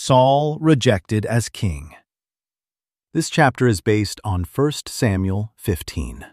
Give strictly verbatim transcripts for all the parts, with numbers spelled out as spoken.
Saul rejected as king. This chapter is based on First Samuel fifteen.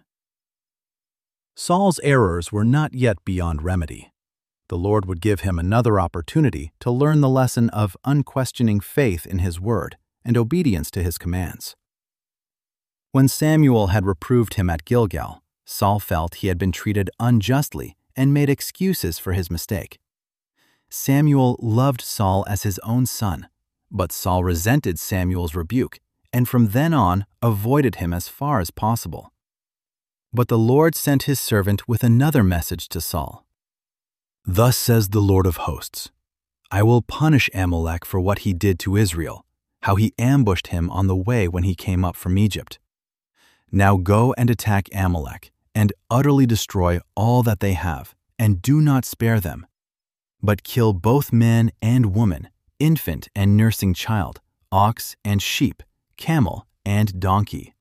Saul's errors were not yet beyond remedy. The Lord would give him another opportunity to learn the lesson of unquestioning faith in His word and obedience to His commands. When Samuel had reproved him at Gilgal, Saul felt he had been treated unjustly and made excuses for his mistake. Samuel loved Saul as his own son, but Saul resented Samuel's rebuke and from then on avoided him as far as possible. But the Lord sent His servant with another message to Saul. "Thus says the Lord of hosts, I will punish Amalek for what he did to Israel, how he ambushed him on the way when he came up from Egypt. Now go and attack Amalek, and utterly destroy all that they have, and do not spare them, but kill both man and woman, infant and nursing child, ox and sheep, camel and donkey."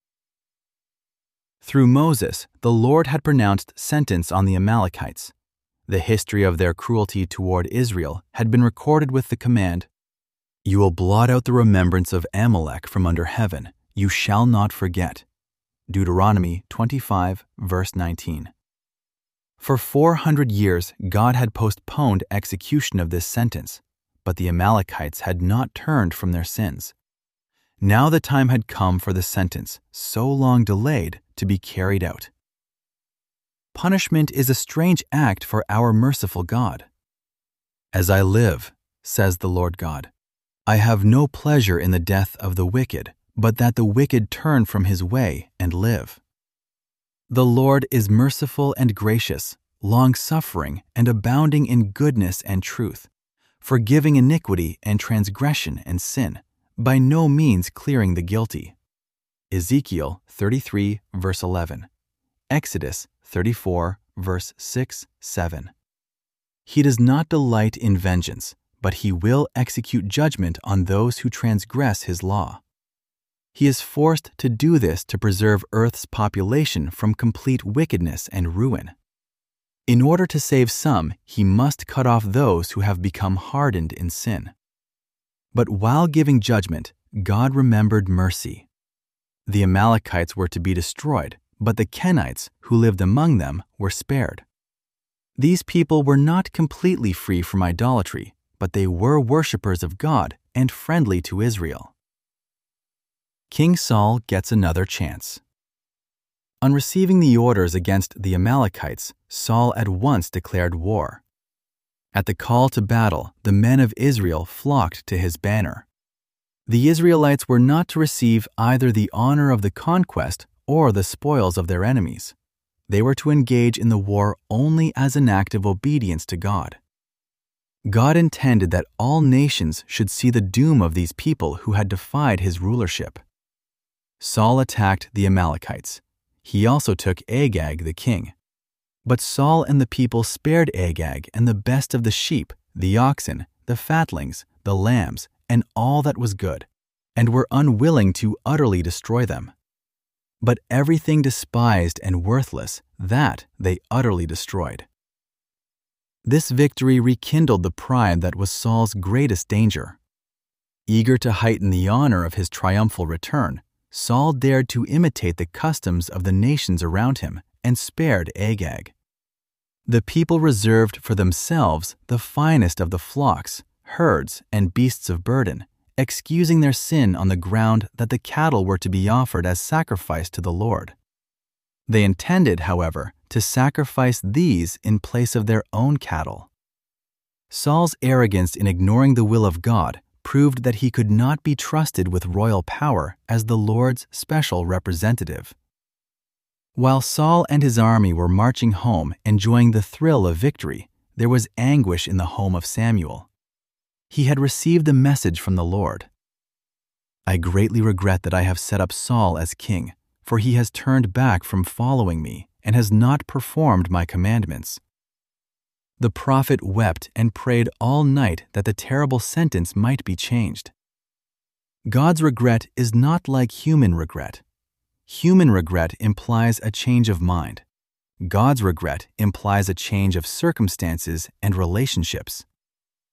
Through Moses, the Lord had pronounced sentence on the Amalekites. The history of their cruelty toward Israel had been recorded with the command, "You will blot out the remembrance of Amalek from under heaven. You shall not forget." Deuteronomy twenty-five, verse nineteen. For four hundred years, God had postponed execution of this sentence, but the Amalekites had not turned from their sins. Now the time had come for the sentence, so long delayed, to be carried out. Punishment is a strange act for our merciful God. "As I live," says the Lord God, "I have no pleasure in the death of the wicked, but that the wicked turn from his way and live." The Lord is merciful and gracious, long-suffering and abounding in goodness and truth, forgiving iniquity and transgression and sin, by no means clearing the guilty. Ezekiel thirty-three, verse eleven. Exodus thirty-four, verse six, seven. He does not delight in vengeance, but He will execute judgment on those who transgress His law. He is forced to do this to preserve Earth's population from complete wickedness and ruin. In order to save some, He must cut off those who have become hardened in sin. But while giving judgment, God remembered mercy. The Amalekites were to be destroyed, but the Kenites, who lived among them, were spared. These people were not completely free from idolatry, but they were worshippers of God and friendly to Israel. King Saul gets another chance. On receiving the orders against the Amalekites, Saul at once declared war. At the call to battle, the men of Israel flocked to his banner. The Israelites were not to receive either the honor of the conquest or the spoils of their enemies. They were to engage in the war only as an act of obedience to God. God intended that all nations should see the doom of these people who had defied His rulership. Saul attacked the Amalekites. He also took Agag the king. But Saul and the people spared Agag and the best of the sheep, the oxen, the fatlings, the lambs, and all that was good, and were unwilling to utterly destroy them. But everything despised and worthless, that they utterly destroyed. This victory rekindled the pride that was Saul's greatest danger. Eager to heighten the honor of his triumphal return, Saul dared to imitate the customs of the nations around him and spared Agag. The people reserved for themselves the finest of the flocks, herds, and beasts of burden, excusing their sin on the ground that the cattle were to be offered as sacrifice to the Lord. They intended, however, to sacrifice these in place of their own cattle. Saul's arrogance in ignoring the will of God proved that he could not be trusted with royal power as the Lord's special representative. While Saul and his army were marching home enjoying the thrill of victory, there was anguish in the home of Samuel. He had received a message from the Lord. "I greatly regret that I have set up Saul as king, for he has turned back from following me and has not performed my commandments." The prophet wept and prayed all night that the terrible sentence might be changed. God's regret is not like human regret. Human regret implies a change of mind. God's regret implies a change of circumstances and relationships.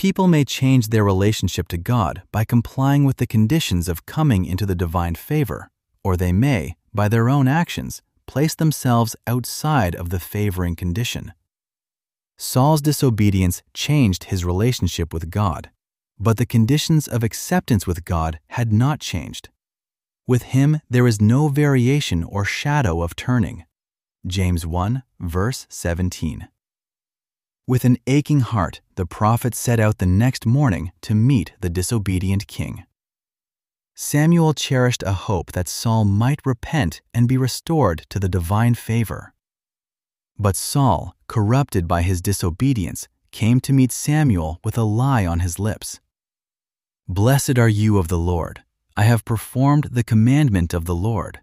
People may change their relationship to God by complying with the conditions of coming into the divine favor, or they may, by their own actions, place themselves outside of the favoring condition. Saul's disobedience changed his relationship with God, but the conditions of acceptance with God had not changed. With him there is no variation or shadow of turning. James one, verse seventeen. With an aching heart, the prophet set out the next morning to meet the disobedient king. Samuel cherished a hope that Saul might repent and be restored to the divine favor. But Saul, corrupted by his disobedience, came to meet Samuel with a lie on his lips. "Blessed are you of the Lord. I have performed the commandment of the Lord."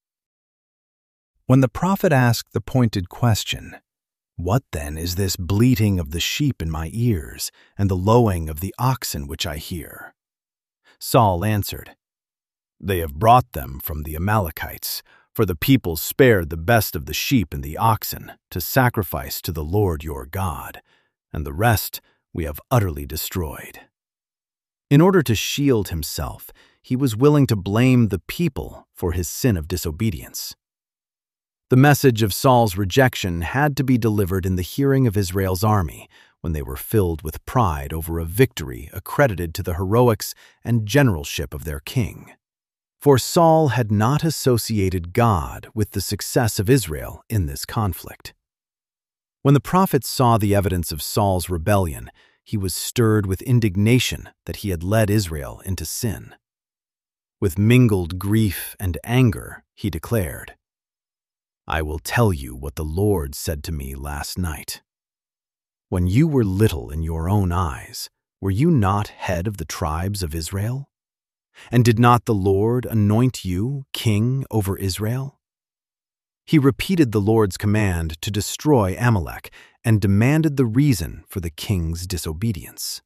When the prophet asked the pointed question, "What then is this bleating of the sheep in my ears and the lowing of the oxen which I hear?" Saul answered, "They have brought them from the Amalekites, for the people spared the best of the sheep and the oxen to sacrifice to the Lord your God, and the rest we have utterly destroyed." In order to shield himself, he was willing to blame the people for his sin of disobedience. The message of Saul's rejection had to be delivered in the hearing of Israel's army when they were filled with pride over a victory accredited to the heroics and generalship of their king. For Saul had not associated God with the success of Israel in this conflict. When the prophet saw the evidence of Saul's rebellion, he was stirred with indignation that he had led Israel into sin. With mingled grief and anger, he declared, "I will tell you what the Lord said to me last night. When you were little in your own eyes, were you not head of the tribes of Israel? And did not the Lord anoint you king over Israel?" He repeated the Lord's command to destroy Amalek and demanded the reason for the king's disobedience.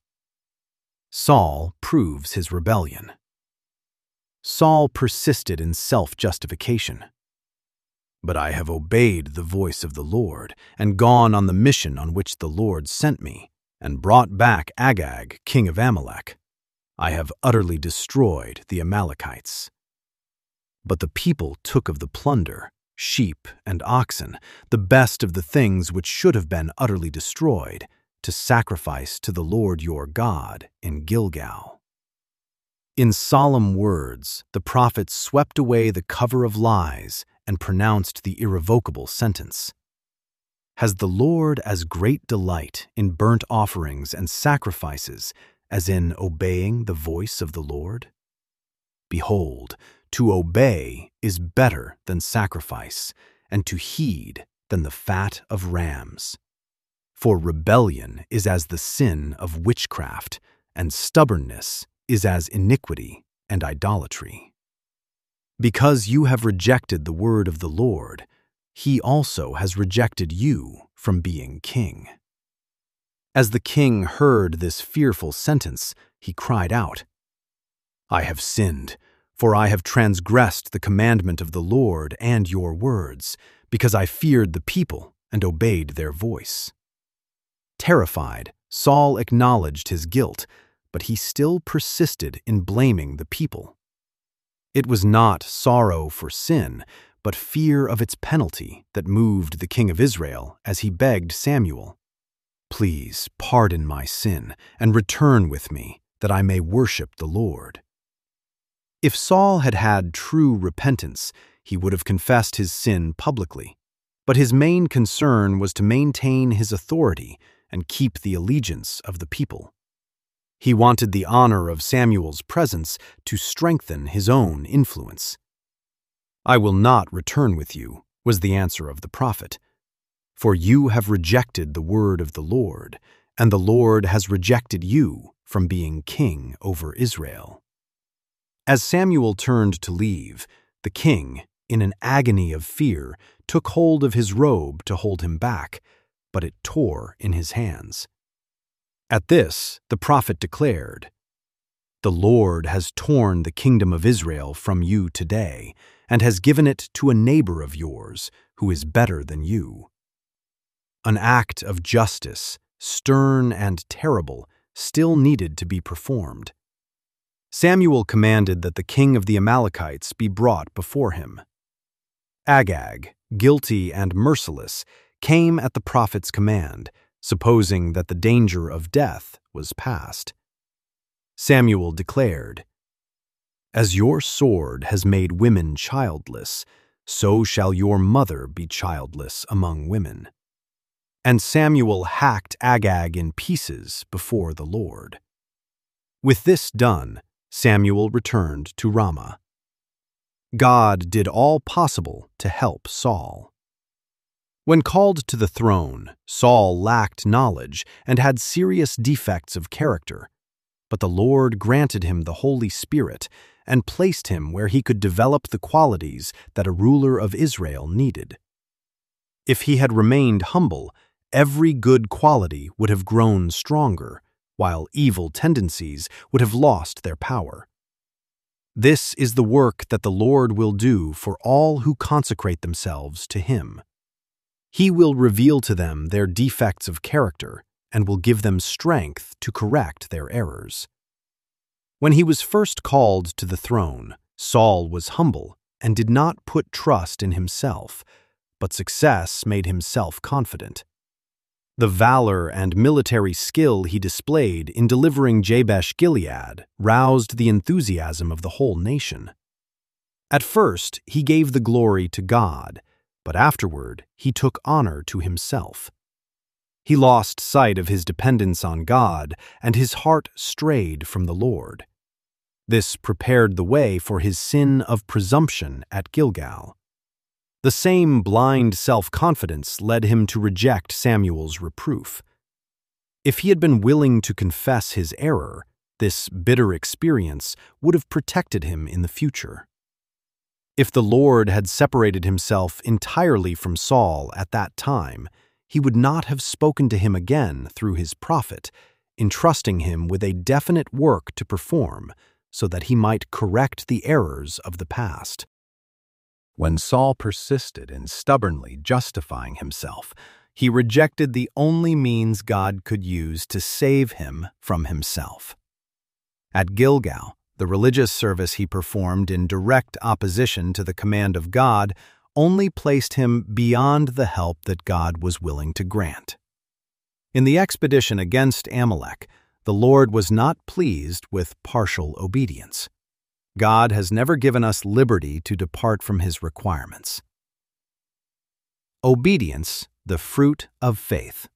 Saul proves his rebellion. Saul persisted in self-justification. "But I have obeyed the voice of the Lord and gone on the mission on which the Lord sent me, and brought back Agag, king of Amalek. I have utterly destroyed the Amalekites." But the people took of the plunder, sheep and oxen, the best of the things which should have been utterly destroyed, to sacrifice to the Lord your God in Gilgal. In solemn words, the prophet swept away the cover of lies and pronounced the irrevocable sentence. "Has the Lord as great delight in burnt offerings and sacrifices as in obeying the voice of the Lord? Behold, to obey is better than sacrifice, and to heed than the fat of rams. For rebellion is as the sin of witchcraft, and stubbornness is as iniquity and idolatry. Because you have rejected the word of the Lord, he also has rejected you from being king." As the king heard this fearful sentence, he cried out, "I have sinned, for I have transgressed the commandment of the Lord and your words, because I feared the people and obeyed their voice." Terrified, Saul acknowledged his guilt, but he still persisted in blaming the people. It was not sorrow for sin, but fear of its penalty that moved the king of Israel as he begged Samuel, "Please pardon my sin and return with me, that I may worship the Lord." If Saul had had true repentance, he would have confessed his sin publicly, but his main concern was to maintain his authority and keep the allegiance of the people. He wanted the honor of Samuel's presence to strengthen his own influence. "I will not return with you," was the answer of the prophet, "for you have rejected the word of the Lord, and the Lord has rejected you from being king over Israel." As Samuel turned to leave, the king, in an agony of fear, took hold of his robe to hold him back, but it tore in his hands. At this, the prophet declared, "The Lord has torn the kingdom of Israel from you today, and has given it to a neighbor of yours, who is better than you." An act of justice, stern and terrible, still needed to be performed. Samuel commanded that the king of the Amalekites be brought before him. Agag, guilty and merciless, came at the prophet's command, supposing that the danger of death was past. Samuel declared, "As your sword has made women childless, so shall your mother be childless among women." And Samuel hacked Agag in pieces before the Lord. With this done, Samuel returned to Ramah. God did all possible to help Saul. When called to the throne, Saul lacked knowledge and had serious defects of character, but the Lord granted him the Holy Spirit and placed him where he could develop the qualities that a ruler of Israel needed. If he had remained humble, every good quality would have grown stronger, while evil tendencies would have lost their power. This is the work that the Lord will do for all who consecrate themselves to Him. He will reveal to them their defects of character and will give them strength to correct their errors. When he was first called to the throne, Saul was humble and did not put trust in himself, but success made him self-confident. The valor and military skill he displayed in delivering Jabesh-Gilead roused the enthusiasm of the whole nation. At first, he gave the glory to God, but afterward he took honor to himself. He lost sight of his dependence on God, and his heart strayed from the Lord. This prepared the way for his sin of presumption at Gilgal. The same blind self-confidence led him to reject Samuel's reproof. If he had been willing to confess his error, this bitter experience would have protected him in the future. If the Lord had separated himself entirely from Saul at that time, he would not have spoken to him again through his prophet, entrusting him with a definite work to perform so that he might correct the errors of the past. When Saul persisted in stubbornly justifying himself, he rejected the only means God could use to save him from himself. At Gilgal, the religious service he performed in direct opposition to the command of God only placed him beyond the help that God was willing to grant. In the expedition against Amalek, the Lord was not pleased with partial obedience. God has never given us liberty to depart from His requirements. Obedience, the fruit of faith.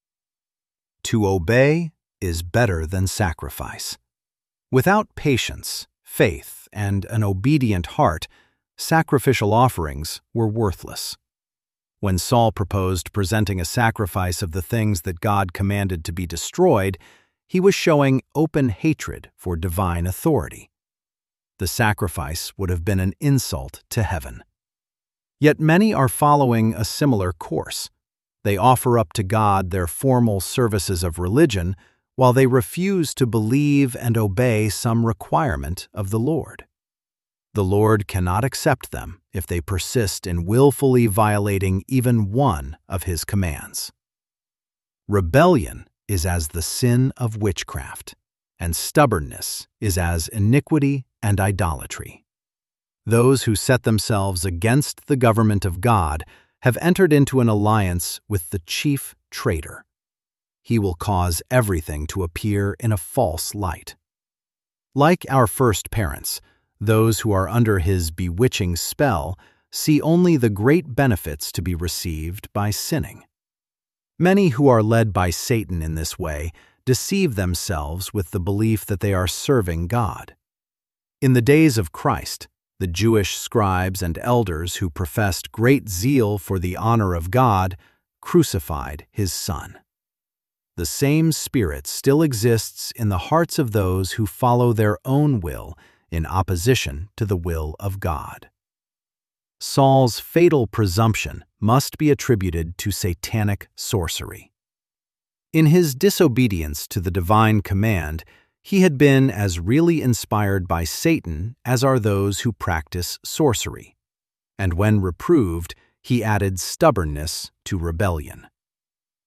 To obey is better than sacrifice. Without patience, faith, and an obedient heart, sacrificial offerings were worthless. When Saul proposed presenting a sacrifice of the things that God commanded to be destroyed, he was showing open hatred for divine authority. The sacrifice would have been an insult to heaven. Yet many are following a similar course. They offer up to God their formal services of religion while they refuse to believe and obey some requirement of the Lord. The Lord cannot accept them if they persist in willfully violating even one of His commands. Rebellion is as the sin of witchcraft, and stubbornness is as iniquity and idolatry. Those who set themselves against the government of God have entered into an alliance with the chief traitor. He will cause everything to appear in a false light. Like our first parents, those who are under his bewitching spell see only the great benefits to be received by sinning. Many who are led by Satan in this way deceive themselves with the belief that they are serving God. In the days of Christ, the Jewish scribes and elders who professed great zeal for the honor of God crucified His Son. The same spirit still exists in the hearts of those who follow their own will in opposition to the will of God. Saul's fatal presumption must be attributed to satanic sorcery. In his disobedience to the divine command, he had been as really inspired by Satan as are those who practice sorcery, and when reproved, he added stubbornness to rebellion.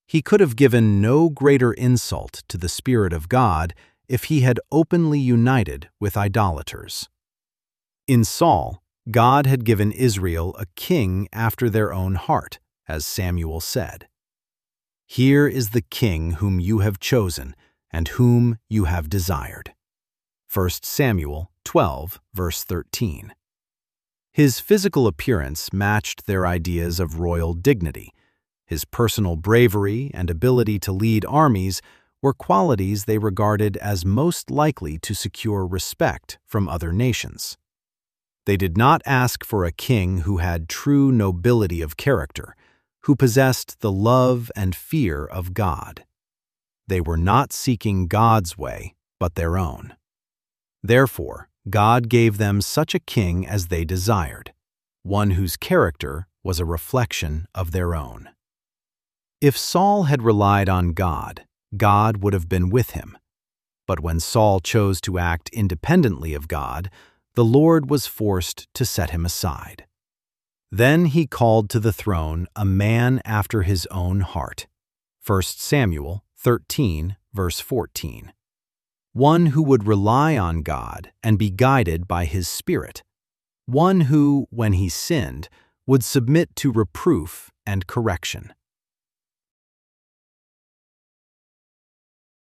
He could have given no greater insult to the Spirit of God if he had openly united with idolaters. In Saul, God had given Israel a king after their own heart, as Samuel said. "Here is the king whom you have chosen and whom you have desired." First Samuel twelve, verse thirteen. His physical appearance matched their ideas of royal dignity. His personal bravery and ability to lead armies were qualities they regarded as most likely to secure respect from other nations. They did not ask for a king who had true nobility of character, who possessed the love and fear of God. They were not seeking God's way, but their own. Therefore, God gave them such a king as they desired, one whose character was a reflection of their own. If Saul had relied on God, God would have been with him. But when Saul chose to act independently of God, the Lord was forced to set him aside. Then he called to the throne a man after his own heart. First Samuel thirteen, verse fourteen. One who would rely on God and be guided by his Spirit. One who, when he sinned, would submit to reproof and correction.